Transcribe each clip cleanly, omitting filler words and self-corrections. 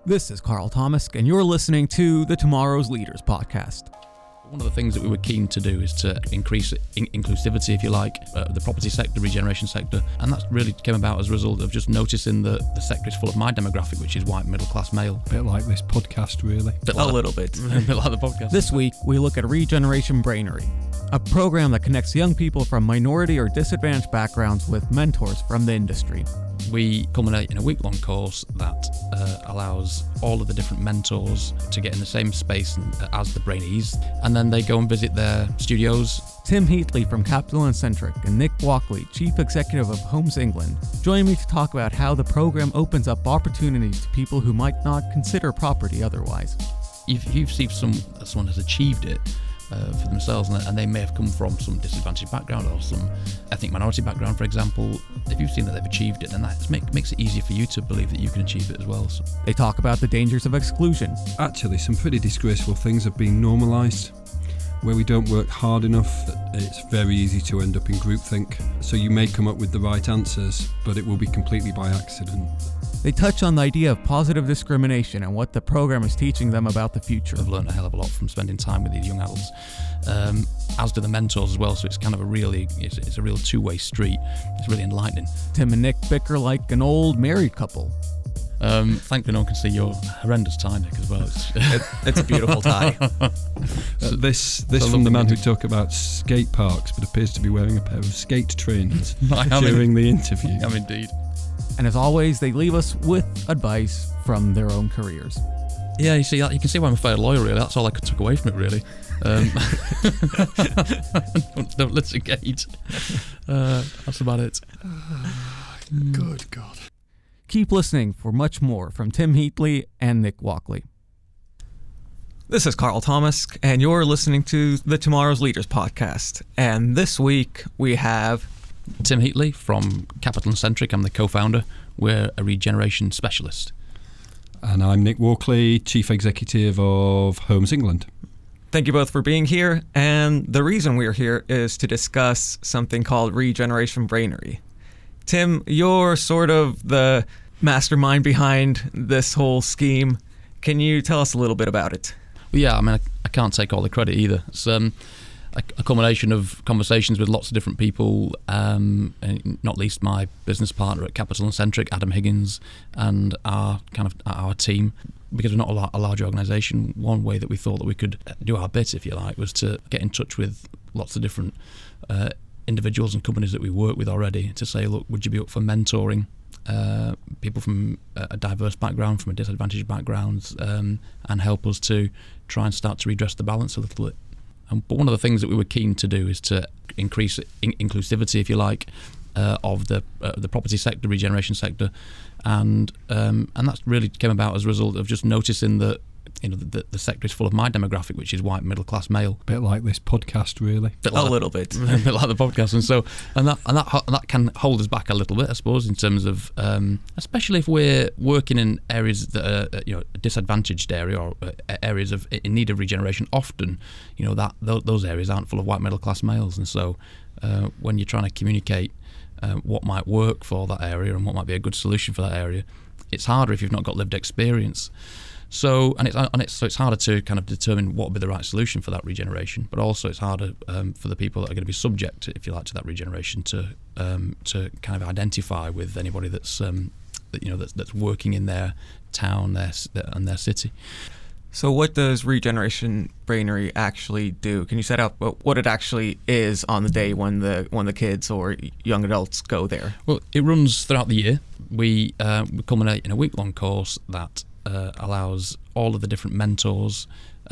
This is Carl Thomas, and you're listening to the Tomorrow's Leaders podcast. One of the things that we were keen to do is to increase inclusivity, if you like, the property sector, regeneration sector, and that really came about as a result of just noticing that the sector is full of my demographic, which is white middle-class male. A bit like this podcast, really. A little bit. A bit like the podcast. This week, we look at Regeneration Brainery, a program that connects young people from minority or disadvantaged backgrounds with mentors from the industry. We culminate in a week-long course that allows all of the different mentors to get in the same space as the Brainees, and then they go and visit their studios. Tim Heatley from Capital & Centric and Nick Walkley, Chief Executive of Homes England, join me to talk about how the program opens up opportunities to people who might not consider property otherwise. If you've seen someone has achieved it for themselves, and they may have come from some disadvantaged background or some ethnic minority background, for example, if you've seen that they've achieved it, then that makes it easier for you to believe that you can achieve it as well. So. They talk about the dangers of exclusion. Actually, some pretty disgraceful things have been normalised. Where we don't work hard enough, it's very easy to end up in groupthink. So you may come up with the right answers, but it will be completely by accident. They touch on the idea of positive discrimination and what the program is teaching them about the future. I've learned a hell of a lot from spending time with these young adults, as do the mentors as well. So it's kind of it's a real two-way street. It's really enlightening. Tim and Nick bicker like an old married couple. Thankfully, no one can see your horrendous tie, Nick, as well. It's a beautiful tie. This from the man who talked about skate parks, but appears to be wearing a pair of skate trainers during the interview. I am indeed. And as always, they leave us with advice from their own careers. Yeah, you can see why I'm a failed lawyer, really. That's all I took away from it, really. Don't litigate. That's about it. Good God. Keep listening for much more from Tim Heatley and Nick Walkley. This is Carl Thomas, and you're listening to the Tomorrow's Leaders podcast. And this week we have Tim Heatley from Capital & Centric. I'm the co-founder. We're a regeneration specialist. And I'm Nick Walkley, Chief Executive of Homes England. Thank you both for being here. And the reason we're here is to discuss something called Regeneration Brainery. Tim, you're sort of the mastermind behind this whole scheme. Can you tell us a little bit about it? Well, yeah, I mean, I can't take all the credit either. It's a combination of conversations with lots of different people, and not least my business partner at Capital & Centric, Adam Higgins, and our team. Because we're not a large organisation, one way that we thought that we could do our bit, if you like, was to get in touch with lots of different individuals and companies that we work with already to say, look, would you be up for mentoring people from a diverse background, from a disadvantaged backgrounds, and help us to try and start to redress the balance a little bit. But one of the things that we were keen to do is to increase inclusivity, if you like, of the property sector, regeneration sector, and that really came about as a result of just noticing that the sector is full of my demographic, which is white middle-class male. A bit like this podcast, really. A little bit. A bit like the podcast, and that can hold us back a little bit, I suppose, in terms of especially if we're working in areas that are a disadvantaged area or areas in need of regeneration. Often, those areas aren't full of white middle-class males, and so when you're trying to communicate what might work for that area and what might be a good solution for that area, it's harder if you've not got lived experience. So it's harder to kind of determine what would be the right solution for that regeneration, but also it's harder for the people that are going to be subject, if you like, to that regeneration to kind of identify with anybody that's working in their town, and their city. So what does Regeneration Brainery actually do? Can you set out what it actually is on the day when the kids or young adults go there? Well, it runs throughout the year. We culminate in a week-long course that allows all of the different mentors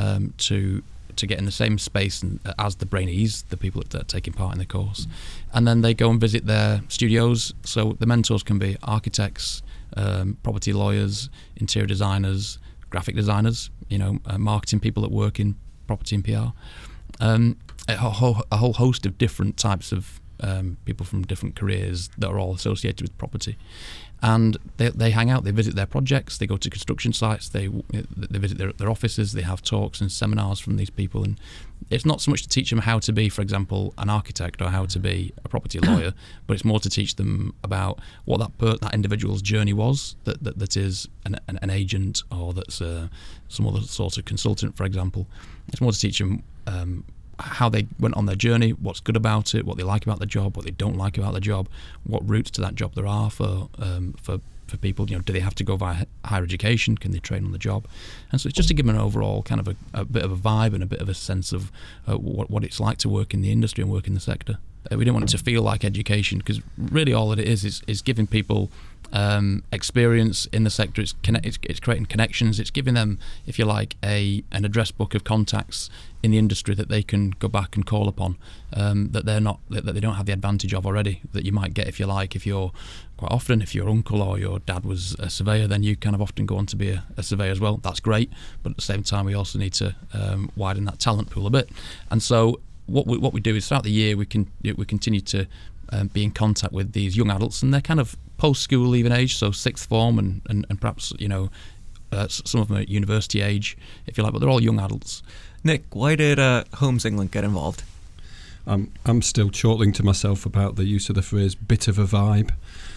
to get in the same space as the Brainees, the people that are taking part in the course. And then they go and visit their studios. So the mentors can be architects, property lawyers, interior designers, graphic designers, marketing people that work in property and PR, a whole host of different types of people from different careers that are all associated with property. And they hang out, they visit their projects, they go to construction sites, they visit their offices, they have talks and seminars from these people. And it's not so much to teach them how to be, for example, an architect or how to be a property lawyer, but it's more to teach them about what that individual's journey was, that is an agent, or that's some other sort of consultant, for example. It's more to teach them how they went on their journey, what's good about it, what they like about the job, what they don't like about the job, what routes to that job there are for people. Do they have to go via higher education? Can they train on the job? And so it's just to give them an overall kind of a bit of a vibe and a bit of a sense of what it's like to work in the industry and work in the sector. We don't want it to feel like education, because really all that it is giving people experience in the sector. It's creating connections. It's giving them, if you like, an address book of contacts in the industry that they can go back and call upon, that they don't have the advantage of already, that you might get, if you like, if your uncle or your dad was a surveyor, then you kind of often go on to be a surveyor as well. That's great, but at the same time we also need to widen that talent pool a bit. And so what we do is throughout the year we continue to be in contact with these young adults, and they're kind of post-school leaving age, so sixth form and perhaps some of them are at university age, if you like, but they're all young adults. Nick, why did Homes England get involved? I'm still chortling to myself about the use of the phrase "bit of a vibe"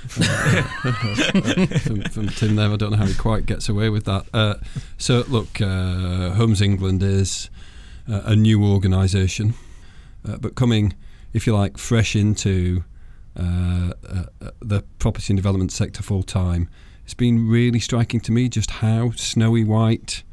from Tim there. I don't know how he quite gets away with that. So look, Homes England is a new organisation, but coming, if you like, fresh into the property and development sector full time. It's been really striking to me just how snowy white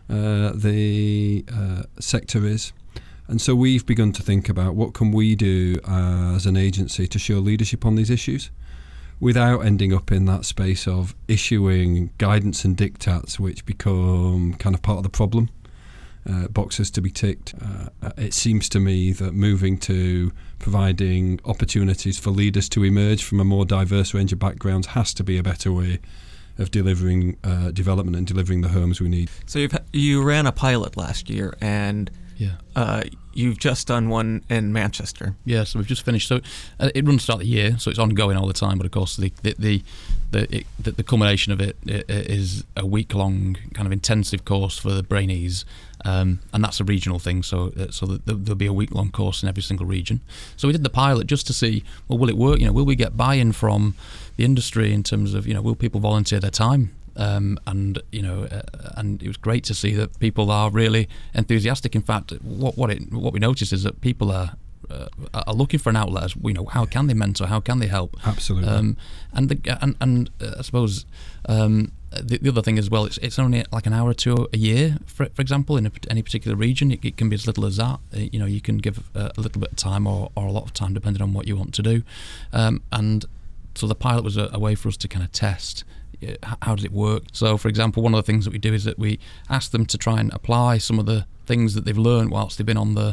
the sector is. And so we've begun to think about what can we do as an agency to show leadership on these issues without ending up in that space of issuing guidance and diktats which become kind of part of the problem, boxes to be ticked. It seems to me that moving to providing opportunities for leaders to emerge from a more diverse range of backgrounds has to be a better way of delivering development and delivering the homes we need. So you ran a pilot last year, and you've just done one in Manchester. Yeah, so we've just finished. So it runs throughout the year, so it's ongoing all the time. But of course, the culmination of it is a week-long kind of intensive course for the Brainees, and that's a regional thing. So there'll be a week-long course in every single region. So we did the pilot just to see, well, will it work? Will we get buy-in from the industry in terms of, will people volunteer their time? And it was great to see that people are really enthusiastic. In fact, what we noticed is that people are looking for an outlet. As how can they mentor? How can they help? Absolutely. And I suppose the other thing as well, it's only like an hour or two a year, for example, in any particular region. It can be as little as that. You can give a little bit of time or a lot of time depending on what you want to do. And so the pilot was a way for us to kind of test. How does it work? So, for example, one of the things that we do is that we ask them to try and apply some of the things that they've learned whilst they've been on the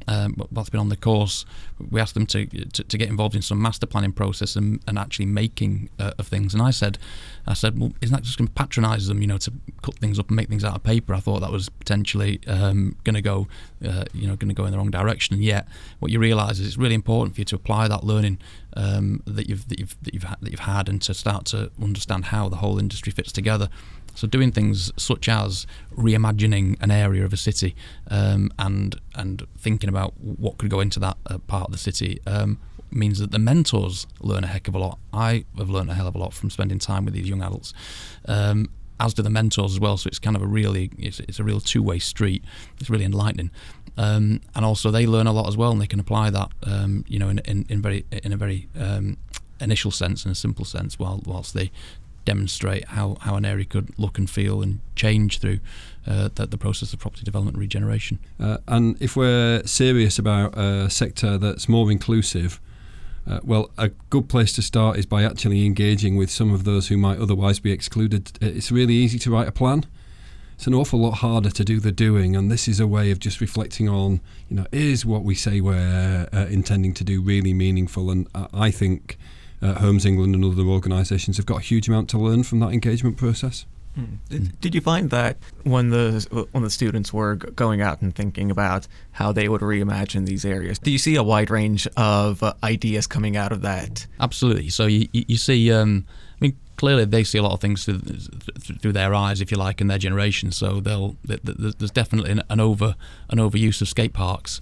course. We asked them to get involved in some master planning process and actually making of things. And I said, well, isn't that just going to patronise them? To cut things up and make things out of paper. I thought that was potentially going to go in the wrong direction. And yet, what you realise is it's really important for you to apply that learning that you've had, and to start to understand how the whole industry fits together. So doing things such as reimagining an area of a city, and thinking about what could go into that part of the city, means that the mentors learn a heck of a lot. I have learned a hell of a lot from spending time with these young adults, as do the mentors as well. So it's kind of it's a real two-way street. It's really enlightening, and also they learn a lot as well, and they can apply that, in a very initial sense, in a simple sense, whilst they demonstrate how an area could look and feel and change through the process of property development and regeneration. And if we're serious about a sector that's more inclusive, well, a good place to start is by actually engaging with some of those who might otherwise be excluded. It's really easy to write a plan. It's an awful lot harder to do the doing, and this is a way of just reflecting on, is what we say we're intending to do really meaningful? And I think Homes England and other organisations have got a huge amount to learn from that engagement process. Did you find that when the students were going out and thinking about how they would reimagine these areas, do you see a wide range of ideas coming out of that? Absolutely. So you see, clearly they see a lot of things through their eyes, if you like, in their generation. So there's definitely an overuse of skate parks.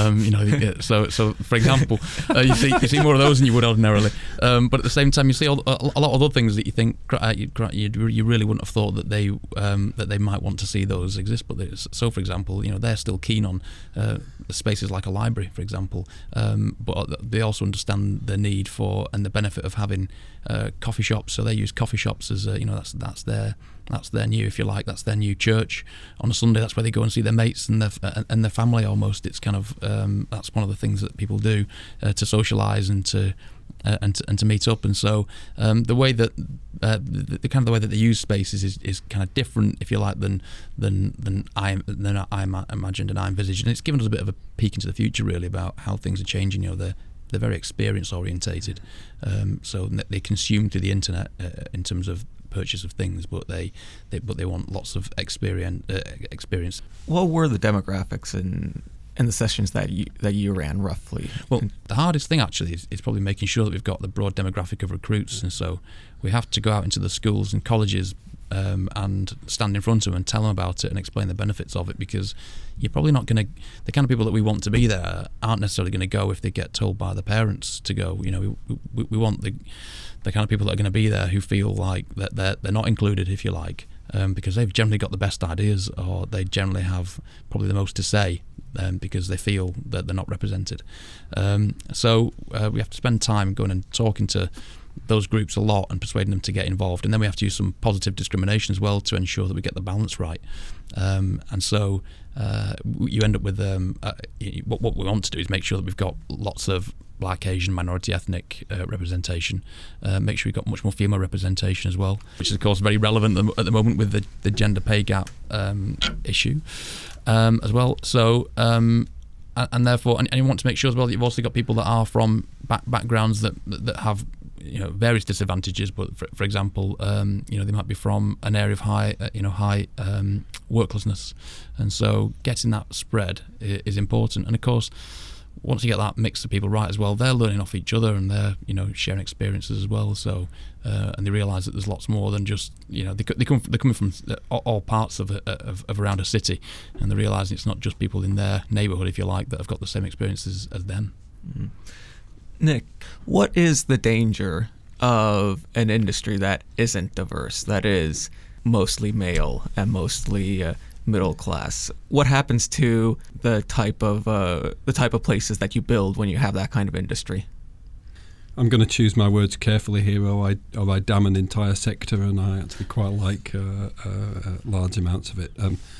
So for example, you see more of those than you would ordinarily. But at the same time, you see a lot of other things that you think you really wouldn't have thought that they might want to see those exist. But so, for example, they're still keen on spaces like a library, for example. But they also understand the need for and the benefit of having coffee shops. So they use coffee shops as that's their new, if you like, that's their new church. On a Sunday, that's where they go and see their mates and their family. Almost, it's kind of that's one of the things that people do to socialise and to meet up. And so the way that the way that they use spaces is kind of different, if you like, than I imagined and I envisaged. And it's given us a bit of a peek into the future, really, about how things are changing. They're very experience orientated, so they consume through the internet in terms of purchase of things, but they want lots of experience. What were the demographics in the sessions that you ran, roughly? Well, the hardest thing actually is probably making sure that we've got the broad demographic of recruits, and so we have to go out into the schools and colleges and stand in front of them and tell them about it and explain the benefits of it, because you're probably not going to, the kind of people that we want to be there aren't necessarily going to go if they get told by the parents to go. We want the kind of people that are going to be there who feel like that they're not included, if you like, because they've generally got the best ideas, or they generally have probably the most to say, because they feel that they're not represented. So we have to spend time going and talking to those groups a lot and persuading them to get involved, and then we have to use some positive discrimination as well to ensure that we get the balance right. And so you end up with what we want to do is make sure that we've got lots of Black, Asian, minority ethnic representation. Make sure we've got much more female representation as well, which is of course very relevant at the moment with the gender pay gap issue as well. So and therefore, and you want to make sure as well that you've also got people that are from backgrounds that have various disadvantages, but for example, they might be from an area of high worklessness, and so getting that spread is important. And of course, once you get that mix of people right as well, they're learning off each other and they're sharing experiences as well. So and they realise that there's lots more than just they're coming from all parts of around a city, and they're realising it's not just people in their neighbourhood, if you like, that have got the same experiences as them. Mm-hmm. Nick, what is the danger of an industry that isn't diverse, that is mostly male and mostly middle class? What happens to the type of places that you build when you have that kind of industry? I'm going to choose my words carefully here, or I damn an entire sector, and I actually quite like large amounts of it.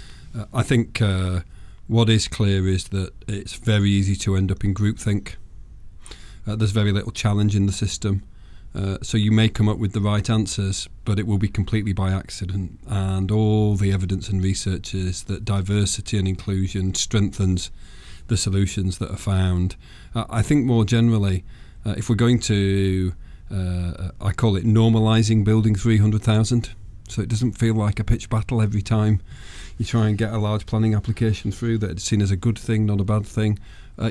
I think what is clear is that it's very easy to end up in groupthink. There's very little challenge in the system. So you may come up with the right answers, but it will be completely by accident. And all the evidence and research is that diversity and inclusion strengthens the solutions that are found. I think more generally, if we're going to, I call it normalising building 300,000, so it doesn't feel like a pitch battle every time you try and get a large planning application through, that it's seen as a good thing, not a bad thing.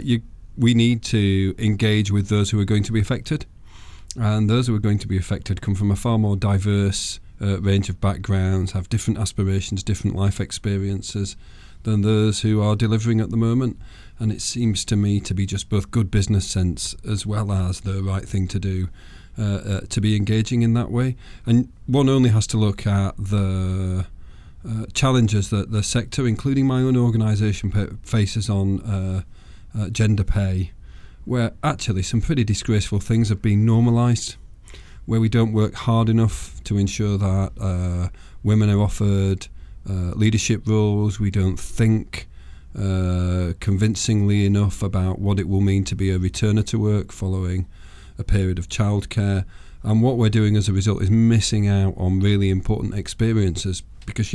We need to engage with those who are going to be affected, and those who are going to be affected come from a far more diverse range of backgrounds, have different aspirations, different life experiences than those who are delivering at the moment. And it seems to me to be just both good business sense as well as the right thing to do to be engaging in that way. And one only has to look at the challenges that the sector, including my own organisation, faces on gender pay, where actually some pretty disgraceful things have been normalised, where we don't work hard enough to ensure that women are offered leadership roles. We don't think convincingly enough about what it will mean to be a returner to work following a period of childcare. And what we're doing as a result is missing out on really important experiences, because,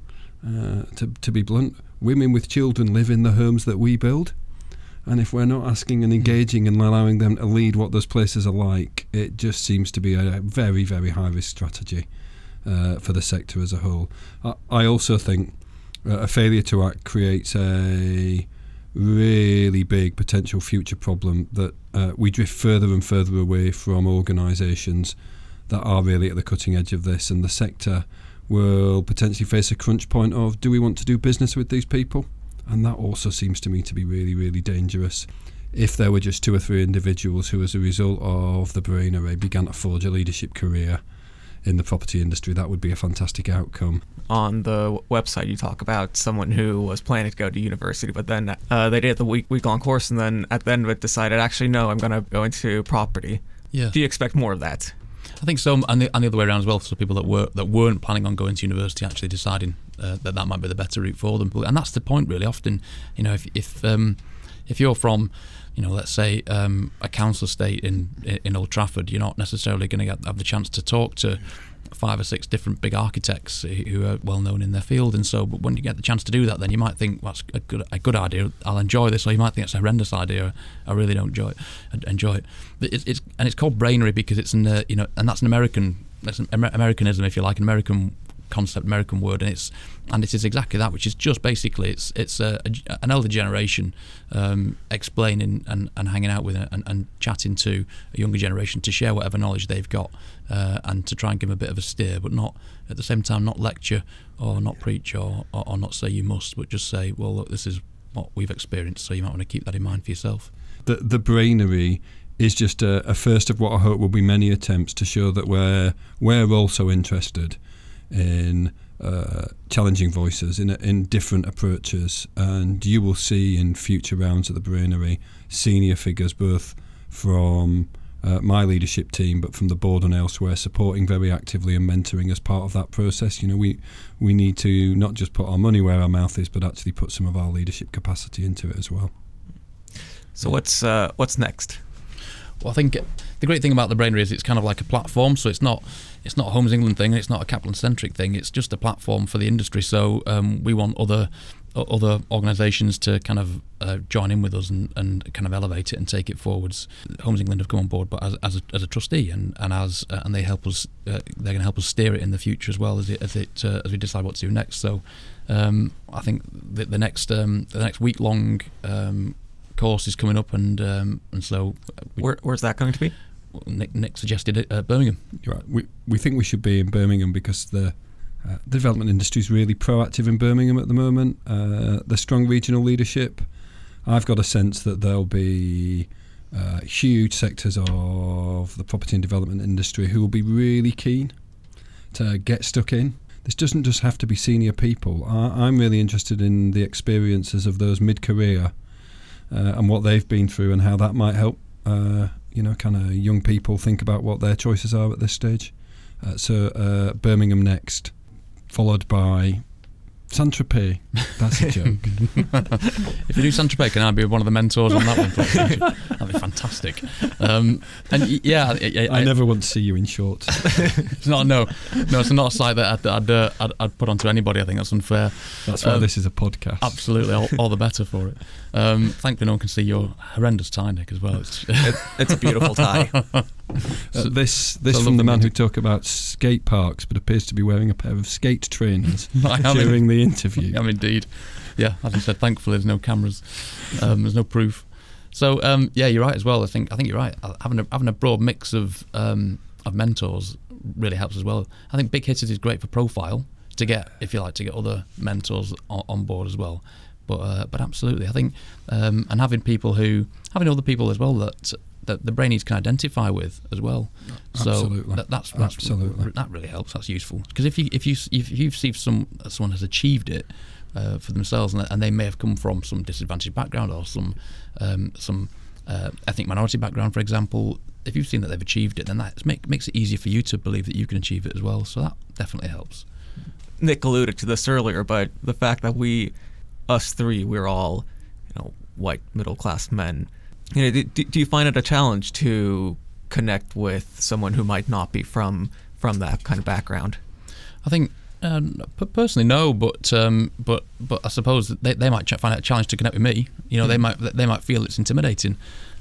to be blunt, women with children live in the homes that we build. And if we're not asking and engaging and allowing them to lead what those places are like, it just seems to be a very, very high-risk strategy. for the sector as a whole. I also think a failure to act creates a really big potential future problem that we drift further and further away from organisations that are really at the cutting edge of this, and the sector will potentially face a crunch point of, do we want to do business with these people? And that also seems to me to be really, really dangerous. If there were just 2 or 3 individuals who, as a result of the brain array, began to forge a leadership career in the property industry, that would be a fantastic outcome. On the website, you talk about someone who was planning to go to university, but then they did the week-long course, and then at the end of it decided, actually, no, I'm going to go into property. Yeah. Do you expect more of that? I think so, and the other way around as well. So people that weren't planning on going to university actually deciding that might be the better route for them. And that's the point, really. Often, if you're from, let's say a council estate in Old Trafford, you're not necessarily going to have the chance to talk to 5 or 6 different big architects who are well known in their field, and so. But when you get the chance to do that, then you might think, well, that's a good idea. I'll enjoy this, or you might think it's a horrendous idea. I really don't enjoy it. It's called brainery because it's and that's an Americanism, if you like, an American concept, American word, and it is exactly that, which is just basically it's an elder generation explaining and hanging out with and chatting to a younger generation to share whatever knowledge they've got and to try and give them a bit of a steer, but not at the same time not lecture or not preach or not say you must, but just say, well, look, this is what we've experienced, so you might want to keep that in mind for yourself. The brainery is just a first of what I hope will be many attempts to show that we're also interested in challenging voices in different approaches, and you will see in future rounds at the brainery senior figures both from my leadership team but from the board and elsewhere supporting very actively and mentoring as part of that process. We need to not just put our money where our mouth is, but actually put some of our leadership capacity into it as well. So what's next? Well, I think the great thing about the brainery is it's kind of like a platform, so it's not a Homes England thing, it's not a Kaplan-centric thing, it's just a platform for the industry. So we want other organisations to kind of join in with us and kind of elevate it and take it forwards. Homes England have come on board, but as a trustee and they help us. They're going to help us steer it in the future as well as we decide what to do next. So I think the next week-long course is coming up, and so where's that going to be? Nick suggested it at Birmingham. You're right. We think we should be in Birmingham because the development industry is really proactive in Birmingham at the moment. The strong regional leadership. I've got a sense that there'll be huge sectors of the property and development industry who will be really keen to get stuck in. This doesn't just have to be senior people. I'm really interested in the experiences of those mid-career and what they've been through and how that might help kind of young people think about what their choices are at this stage. So Birmingham next, followed by Saint-Tropez. That's a joke. If you do Saint-Tropez, can I be one of the mentors on that one? That'd be fantastic. I never want to see you in shorts. It's not it's not a sight that I'd put onto anybody. I think that's unfair. That's why this is a podcast. Absolutely, all the better for it. Thankfully, no one can see your horrendous tie, Nick, as well. It's a beautiful tie. This from the man who talked about skate parks but appears to be wearing a pair of skate trainers during the interview. I'm indeed. Yeah, as I said, thankfully there's no cameras, there's no proof. So you're right as well. I think you're right. Having a broad mix of mentors really helps as well. I think Big Hitters is great for profile to get, if you like, to get other mentors on board as well. But absolutely, I think and having other people as well that the braineys can identify with as well. So absolutely. Absolutely. That really helps. That's useful because if you see someone has achieved it for themselves and they may have come from some disadvantaged background or some ethnic minority background, for example, if you've seen that they've achieved it, then that makes it easier for you to believe that you can achieve it as well. So that definitely helps. Nick alluded to this earlier, but the fact that us three, we're all, white middle-class men. Do you find it a challenge to connect with someone who might not be from that kind of background? I think personally no, but I suppose they might find it a challenge to connect with me. They might feel it's intimidating.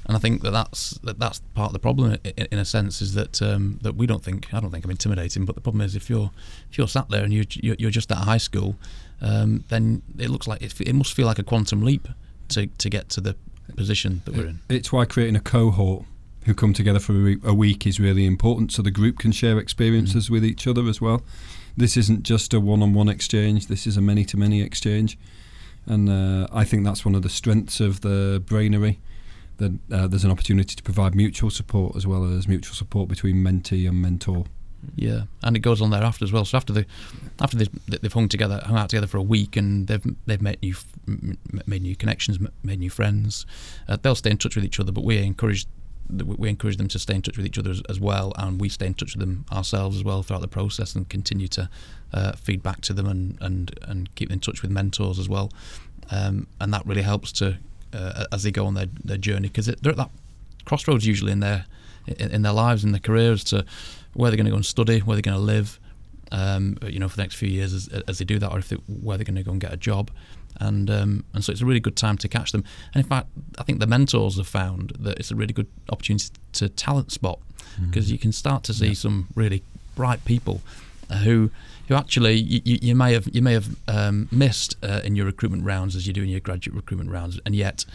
And I think that's part of the problem in a sense, is that that I don't think I'm intimidating, but the problem is if you're sat there and you're just at high school, then it looks like it must feel like a quantum leap to get to the position that we're in. It's why creating a cohort who come together for a week is really important, so the group can share experiences with each other as well. This isn't just a one-on-one exchange, this is a many-to-many exchange. And I think that's one of the strengths of the Brainery, that there's an opportunity to provide mutual support as well as mutual support between mentee and mentor. Yeah, and it goes on thereafter as well. So after they've hung out together for a week, and they've made new connections, made new friends, they'll stay in touch with each other. But we encourage them to stay in touch with each other as well, and we stay in touch with them ourselves as well throughout the process, and continue to feed back to them and keep in touch with mentors as well, and that really helps to as they go on their journey, because they're at that crossroads usually in their lives, in their careers, to where they're going to go and study, where they're going to live, for the next few years as they do that, or where they're going to go and get a job. And so it's a really good time to catch them. And in fact, I think the mentors have found that it's a really good opportunity to talent spot, because you can start to see some really bright people who actually you may have missed in your recruitment rounds as you do in your graduate recruitment rounds, and yet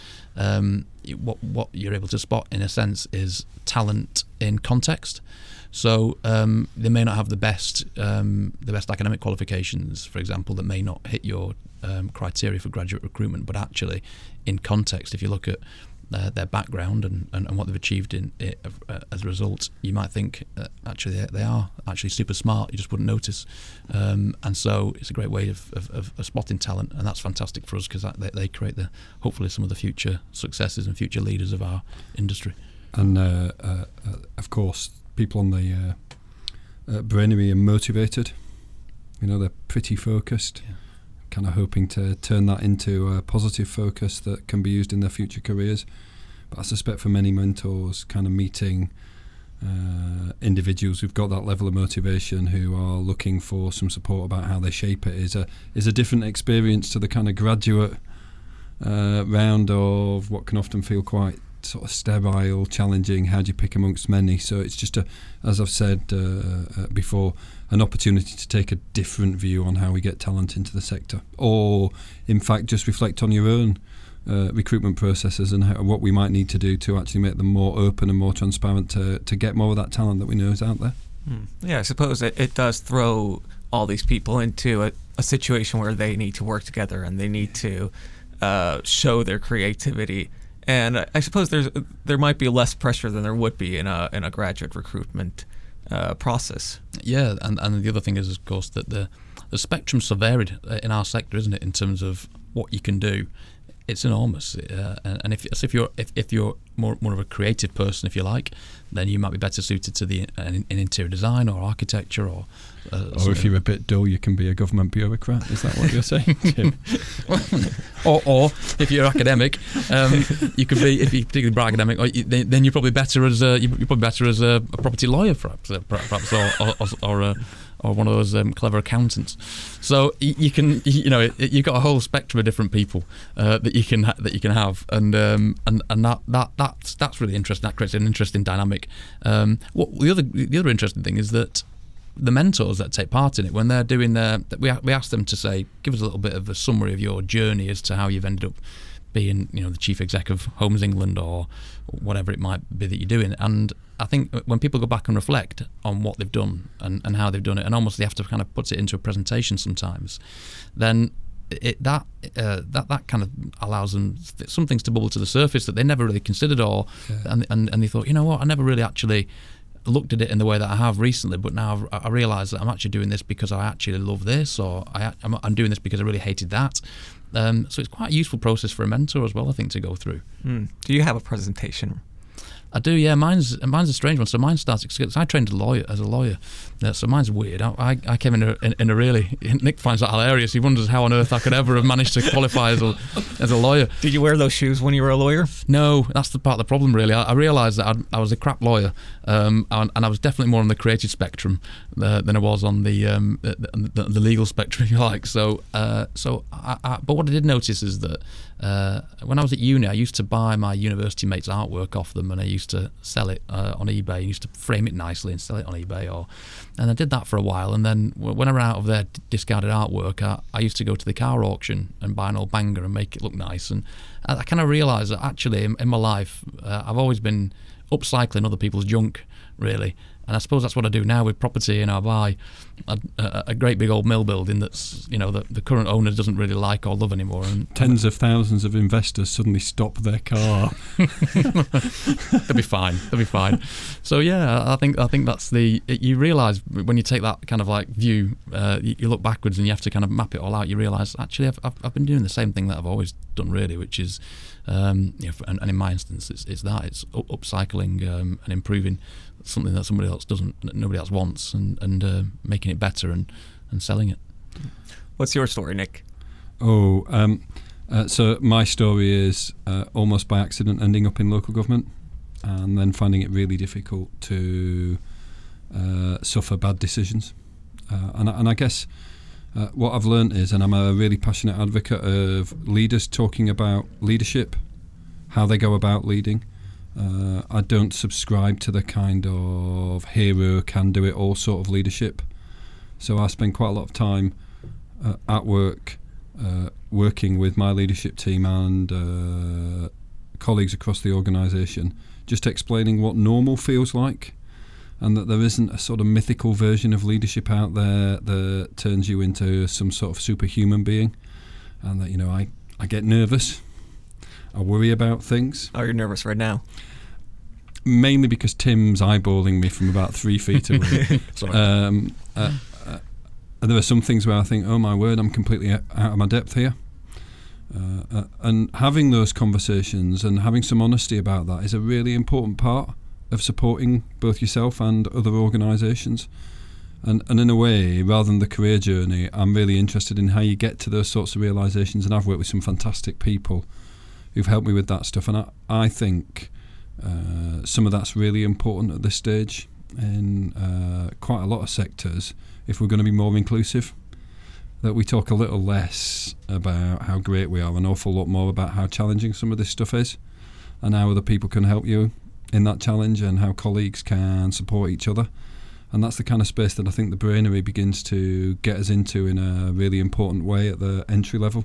what you're able to spot in a sense is talent in context. So they may not have the best academic qualifications, for example, that may not hit your criteria for graduate recruitment, but actually in context, if you look at their background and what they've achieved as a result, you might think actually they are actually super smart, you just wouldn't notice, and so it's a great way of spotting talent, and that's fantastic for us, because they create hopefully some of the future successes and future leaders of our industry. And of course, people on the Brainery are motivated. They're pretty focused. Yeah. Kind of hoping to turn that into a positive focus that can be used in their future careers. But I suspect for many mentors, kind of meeting individuals who've got that level of motivation, who are looking for some support about how they shape it, is a different experience to the kind of graduate round of what can often feel quite sort of sterile, challenging. How do you pick amongst many? So it's just as I've said before, an opportunity to take a different view on how we get talent into the sector, or in fact just reflect on your own recruitment processes and what we might need to do to actually make them more open and more transparent to get more of that talent that we know is out there. Yeah, I suppose it does throw all these people into a situation where they need to work together and they need to show their creativity. And I suppose there might be less pressure than there would be in a graduate recruitment process. Yeah, and the other thing is, of course, that the spectrum's so varied in our sector, isn't it, in terms of what you can do. It's enormous, and if you're more of a creative person, if you like, then you might be better suited to in interior design or architecture, or if you're a bit dull, you can be a government bureaucrat. Is that what you're saying, Tim? or if you're academic, you could be, if you're particularly bright academic, then you're probably better as a property lawyer, perhaps, or one of those clever accountants. So you can, you've got a whole spectrum of different people that you can have, and that's really interesting. That creates an interesting dynamic. The other interesting thing is that the mentors that take part in it, when they're doing we ask them to say, give us a little bit of a summary of your journey as to how you've ended up being, the chief exec of Homes England or whatever it might be that you're doing. And I think when people go back and reflect on what they've done and how they've done it, and almost they have to kind of put it into a presentation sometimes, then that kind of allows them some things to bubble to the surface that they never really considered, and they thought, I never really actually looked at it in the way that I have recently, but now I realise that I'm actually doing this because I actually love this, or I'm doing this because I really hated that. So it's quite a useful process for a mentor as well, I think, to go through. Do you have a presentation? I do, yeah. Mine's a strange one. So mine starts because I trained as a lawyer. So mine's weird. I came in a really. Nick finds that hilarious. He wonders how on earth I could ever have managed to qualify as a lawyer. Did you wear those shoes when you were a lawyer? No, that's the part of the problem. Really, I realised that I was a crap lawyer, and I was definitely more on the creative spectrum than I was on the legal spectrum, if you like. So but what I did notice is that when I was at uni, I used to buy my university mates' artwork off them, and I used to sell it on eBay. I used to frame it nicely and sell it on eBay, and I did that for a while. And then when I ran out of their discarded artwork, I used to go to the car auction and buy an old banger and make it look nice. And I kind of realised that actually in my life, I've always been upcycling other people's junk, really. And I suppose that's what I do now with property. I buy a great big old mill building that's, the current owner doesn't really like or love anymore. And tens of thousands of investors suddenly stop their car. They'll be fine. So yeah, I think that's you realise when you take that kind of like view, you look backwards and you have to kind of map it all out. You realise actually I've been doing the same thing that I've always done, really, which is and in my instance it's upcycling and improving something that nobody else wants, and making it better and selling it. What's your story, Nick? So my story is almost by accident ending up in local government, and then finding it really difficult to suffer bad decisions. And I guess what I've learned is, and I'm a really passionate advocate of leaders talking about leadership, how they go about leading. I don't subscribe to the kind of hero can do it all sort of leadership. So I spend quite a lot of time at work working with my leadership team and colleagues across the organisation, just explaining what normal feels like, and that there isn't a sort of mythical version of leadership out there that turns you into some sort of superhuman being, and that I get nervous. I worry about things. Oh, you're nervous right now? Mainly because Tim's eyeballing me from about 3 feet away. Sorry. There are some things where I think, oh my word, I'm completely out of my depth here. And having those conversations and having some honesty about that is a really important part of supporting both yourself and other organisations. And in a way, rather than the career journey, I'm really interested in how you get to those sorts of realisations. And I've worked with some fantastic people who've helped me with that stuff. And I think some of that's really important at this stage in quite a lot of sectors, if we're going to be more inclusive, that we talk a little less about how great we are, an awful lot more about how challenging some of this stuff is, and how other people can help you in that challenge, and how colleagues can support each other. And that's the kind of space that I think the Brainery begins to get us into in a really important way at the entry level.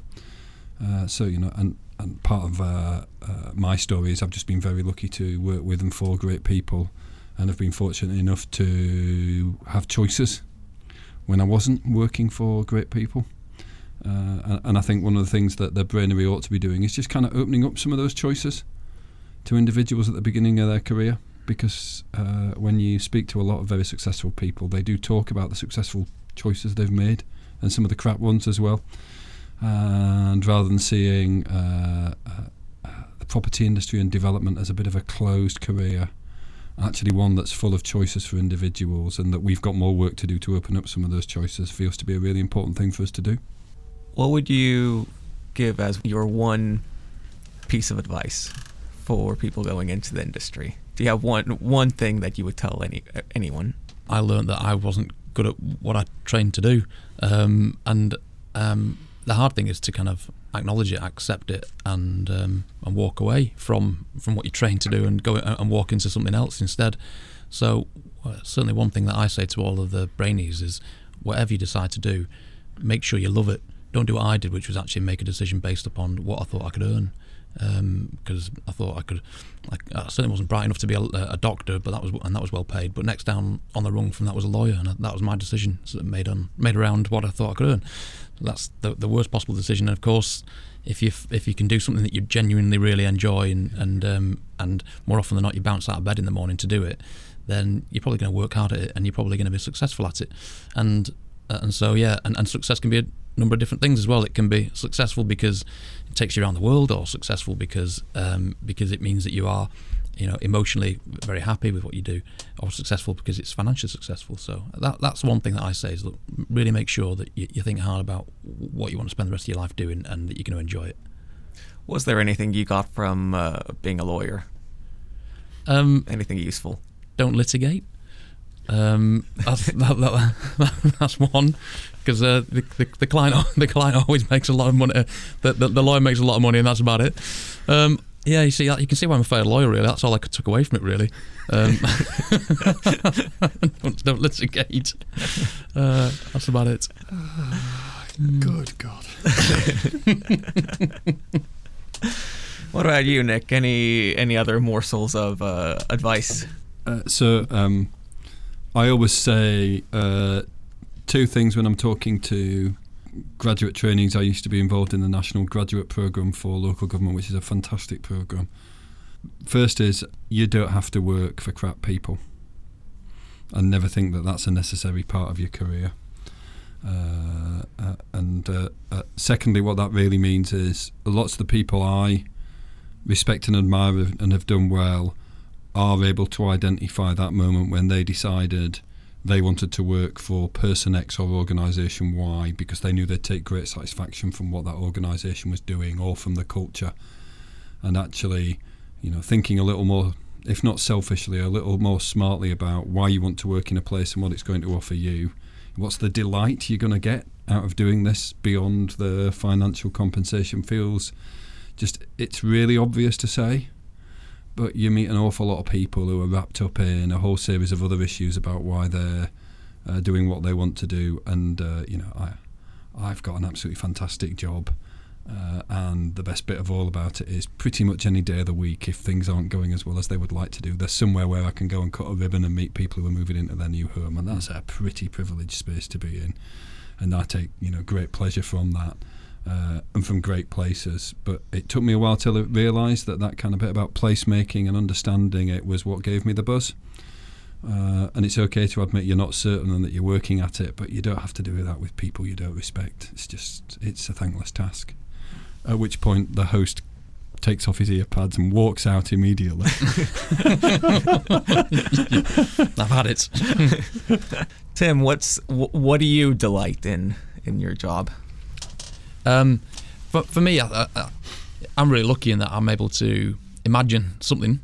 And part of my story is I've just been very lucky to work with and for great people, and have been fortunate enough to have choices when I wasn't working for great people. And I think one of the things that the Brainery ought to be doing is just kind of opening up some of those choices to individuals at the beginning of their career, because when you speak to a lot of very successful people, they do talk about the successful choices they've made, and some of the crap ones as well. And rather than seeing the property industry and development as a bit of a closed career, actually one that's full of choices for individuals, and that we've got more work to do to open up some of those choices, feels to be a really important thing for us to do. What would you give as your one piece of advice for people going into the industry? Do you have one thing that you would tell anyone? I learned that I wasn't good at what I trained to do, and the hard thing is to kind of acknowledge it, accept it, and walk away from what you trained to do, and go and walk into something else instead. So certainly one thing that I say to all of the Brainies is, whatever you decide to do, make sure you love it. Don't do what I did, which was actually make a decision based upon what I thought I could earn. Because I thought I could, I certainly wasn't bright enough to be a doctor, but that was well paid. But next down on the rung from that was a lawyer, and that was my decision, so that made around what I thought I could earn. So that's the worst possible decision. And of course, if you can do something that you genuinely really enjoy, and more often than not you bounce out of bed in the morning to do it, then you're probably going to work hard at it, and you're probably going to be successful at it. And so yeah, and success can be a number of different things as well. It can be successful because it takes you around the world, or successful because it means that you are emotionally very happy with what you do, or successful because it's financially successful. So that's one thing that I say is, look, really make sure that you think hard about what you want to spend the rest of your life doing and that you're going to enjoy it. Was there anything you got from being a lawyer? Anything useful? Don't litigate. That's one, because the client always makes a lot of money. The lawyer makes a lot of money, and that's about it. You can see why I'm a fair lawyer. Really, that's all I took away from it. Really, don't litigate. That's about it. Good God. What about you, Nick? Any other morsels of advice? I always say two things when I'm talking to graduate trainees. I used to be involved in the National Graduate Programme for Local Government, which is a fantastic programme. First is, you don't have to work for crap people, and never think that that's a necessary part of your career. Secondly, what that really means is lots of the people I respect and admire and have done well are able to identify that moment when they decided they wanted to work for person X or organisation Y because they knew they'd take great satisfaction from what that organisation was doing or from the culture. And actually, thinking a little more, if not selfishly, a little more smartly about why you want to work in a place and what it's going to offer you. What's the delight you're going to get out of doing this beyond the financial compensation? It's really obvious to say, but you meet an awful lot of people who are wrapped up in a whole series of other issues about why they're doing what they want to do. And I've got an absolutely fantastic job, and the best bit of all about it is pretty much any day of the week, if things aren't going as well as they would like to do, there's somewhere where I can go and cut a ribbon and meet people who are moving into their new home, and that's a pretty privileged space to be in. And I take great pleasure from that. And from great places, but it took me a while to realise that kind of bit about placemaking and understanding it was what gave me the buzz. And it's okay to admit you're not certain and that you're working at it, but you don't have to do that with people you don't respect. It's a thankless task. At which point the host takes off his earpads and walks out immediately. I've had it. Tim, what do you delight in your job? But for me, I'm really lucky in that I'm able to imagine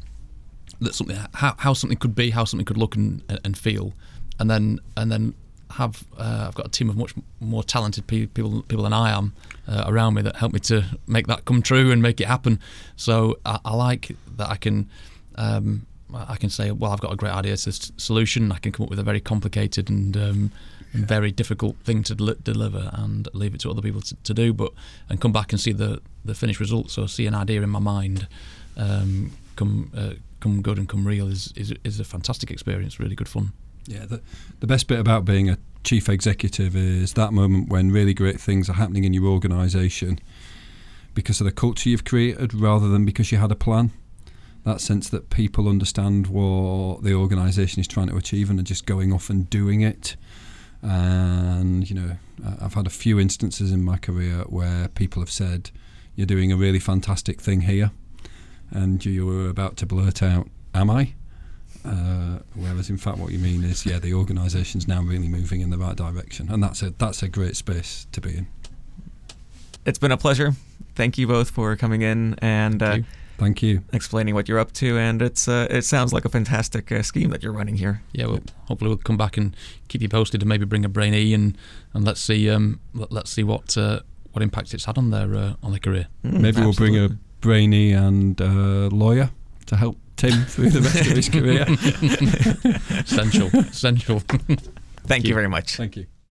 how something could be, how something could look and feel, and then have I've got a team of much more talented people than I am around me that help me to make that come true and make it happen. So I like that I can say, well, I've got a great idea to solution. I can come up with a very complicated and very difficult thing to deliver and leave it to other people to do, and come back and see the finished result. So see an idea in my mind come good and come real is a fantastic experience, really good fun. Yeah, the best bit about being a chief executive is that moment when really great things are happening in your organisation because of the culture you've created rather than because you had a plan. That sense that people understand what the organisation is trying to achieve and are just going off and doing it. And I've had a few instances in my career where people have said, you're doing a really fantastic thing here, and you were about to blurt out, am I? Whereas in fact what you mean is, the organisation's now really moving in the right direction, and that's a great space to be in. It's been a pleasure. Thank you both for coming in and Thank you. Explaining what you're up to, and it sounds like a fantastic scheme that you're running here. Yeah, well, hopefully we'll come back and keep you posted and maybe bring a brainee and let's see what impact it's had on their career. Maybe we'll bring a brainee and a lawyer to help Tim through the rest of his career. Essential. Thank you very much. Thank you.